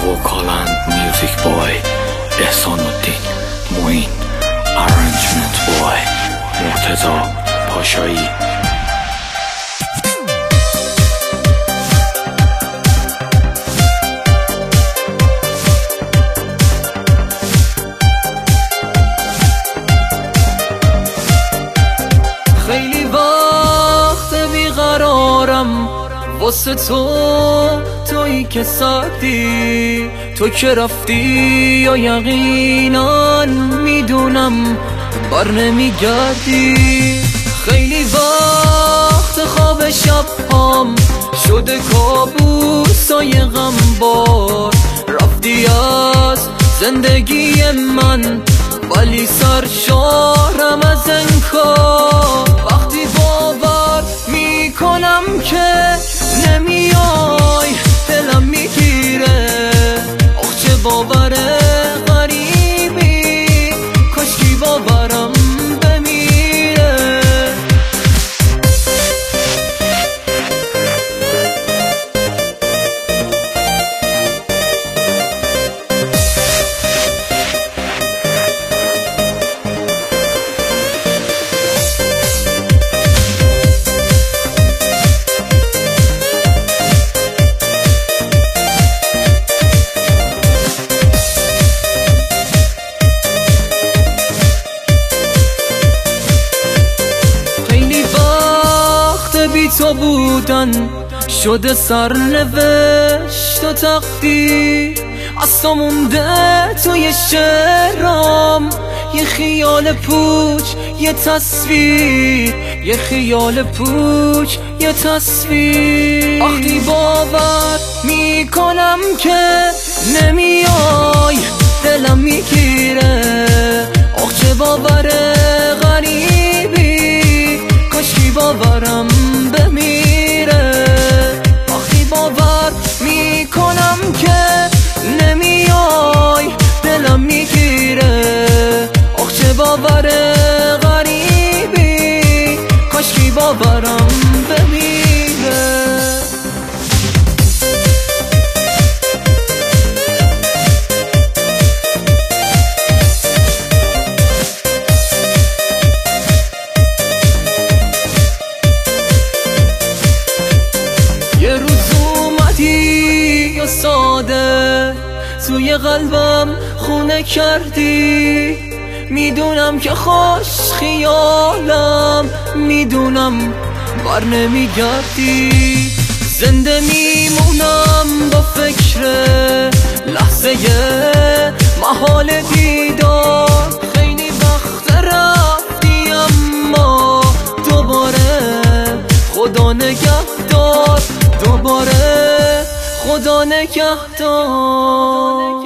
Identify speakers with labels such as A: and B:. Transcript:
A: وکالند میوزیک بای احسان الدین معین، ارنجمنت بای مرتضی پاشایی.
B: خیلی وقت بیقرارم واسه تویی که ساکتی، تو که رفتی یا یقینا میدونم بر نمیگردی. خیلی وقت خواب شب هم شده کابوسای غمبار، رفتی از زندگی من ولی سرشارم از انکار. وقتی باور میکنم که نمیای دلم میگیره، آخ چه باور غریبی، کاشکی باورم بمیره. بی تو بودن شده سرنوشت و تقدیر، از تو مونده توی شعرام یه خیال پوچ یه تصویر، یه خیال پوچ یه تصویر. وقتی باور میکنم که نمیای دلم میگیره، آخ چه باور غریبی، کاشکی باورم بمیره. وقتی باور میکنم که نمیای دلم میگیره، آخ چه باور غریبی، کاشکی باورم بمیره. یه روز اومدی یا ساده توی قلبم خونه کردی، میدونم که خوش خیالم، میدونم بر نمیگردی. زنده میمونم با فکر لحظه محال دیدار، خیلی وقت رفتی اما دوباره خدا نگهدار، دوباره خدا نگهدار.